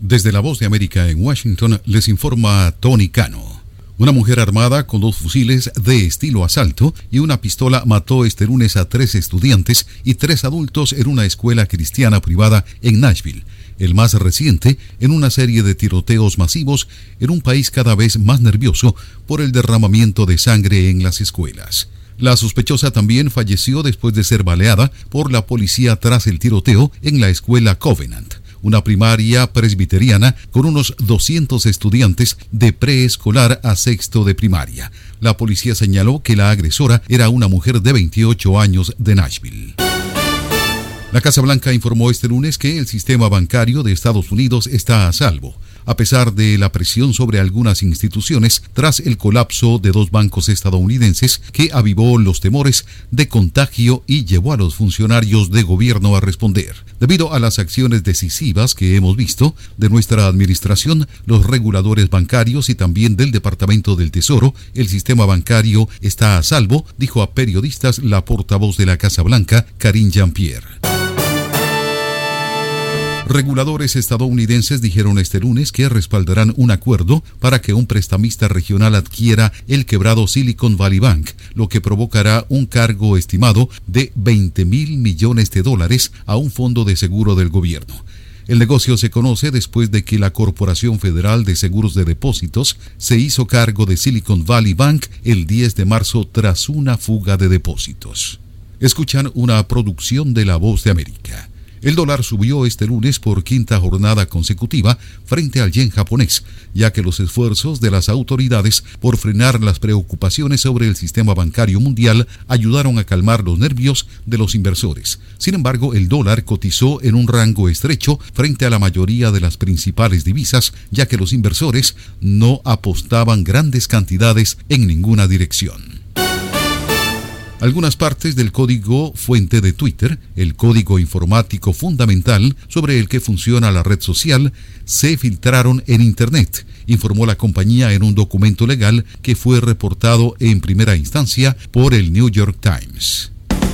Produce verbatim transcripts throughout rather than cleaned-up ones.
Desde la Voz de América en Washington les informa Tony Cano. Una mujer armada con dos fusiles de estilo asalto y una pistola mató este lunes a tres estudiantes y tres adultos en una escuela cristiana privada en Nashville, el más reciente en una serie de tiroteos masivos en un país cada vez más nervioso por el derramamiento de sangre en las escuelas. La sospechosa también falleció después de ser baleada por la policía tras el tiroteo en la escuela Covenant, una primaria presbiteriana con unos doscientos estudiantes de preescolar a sexto de primaria. La policía señaló que la agresora era una mujer de veintiocho años de Nashville. La Casa Blanca informó este lunes que el sistema bancario de Estados Unidos está a salvo, a pesar de la presión sobre algunas instituciones tras el colapso de dos bancos estadounidenses que avivó los temores de contagio y llevó a los funcionarios de gobierno a responder. Debido a las acciones decisivas que hemos visto de nuestra administración, los reguladores bancarios y también del Departamento del Tesoro, el sistema bancario está a salvo, dijo a periodistas la portavoz de la Casa Blanca, Karine Jean-Pierre. Reguladores estadounidenses dijeron este lunes que respaldarán un acuerdo para que un prestamista regional adquiera el quebrado Silicon Valley Bank, lo que provocará un cargo estimado de veinte mil millones de dólares a un fondo de seguro del gobierno. El negocio se conoce después de que la Corporación Federal de Seguros de Depósitos se hizo cargo de Silicon Valley Bank el diez de marzo tras una fuga de depósitos. Escuchan una producción de La Voz de América. El dólar subió este lunes por quinta jornada consecutiva frente al yen japonés, ya que los esfuerzos de las autoridades por frenar las preocupaciones sobre el sistema bancario mundial ayudaron a calmar los nervios de los inversores. Sin embargo, el dólar cotizó en un rango estrecho frente a la mayoría de las principales divisas, ya que los inversores no apostaban grandes cantidades en ninguna dirección. Algunas partes del código fuente de Twitter, el código informático fundamental sobre el que funciona la red social, se filtraron en Internet, informó la compañía en un documento legal que fue reportado en primera instancia por el New York Times.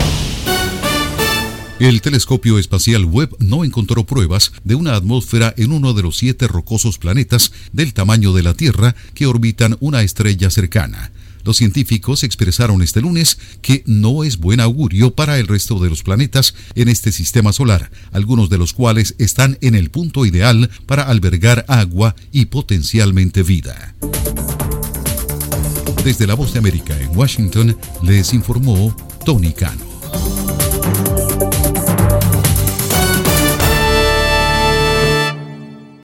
El telescopio espacial Webb no encontró pruebas de una atmósfera en uno de los siete rocosos planetas del tamaño de la Tierra que orbitan una estrella cercana. Los científicos expresaron este lunes que no es buen augurio para el resto de los planetas en este sistema solar, algunos de los cuales están en el punto ideal para albergar agua y potencialmente vida. Desde la Voz de América en Washington, les informó Tony Cano.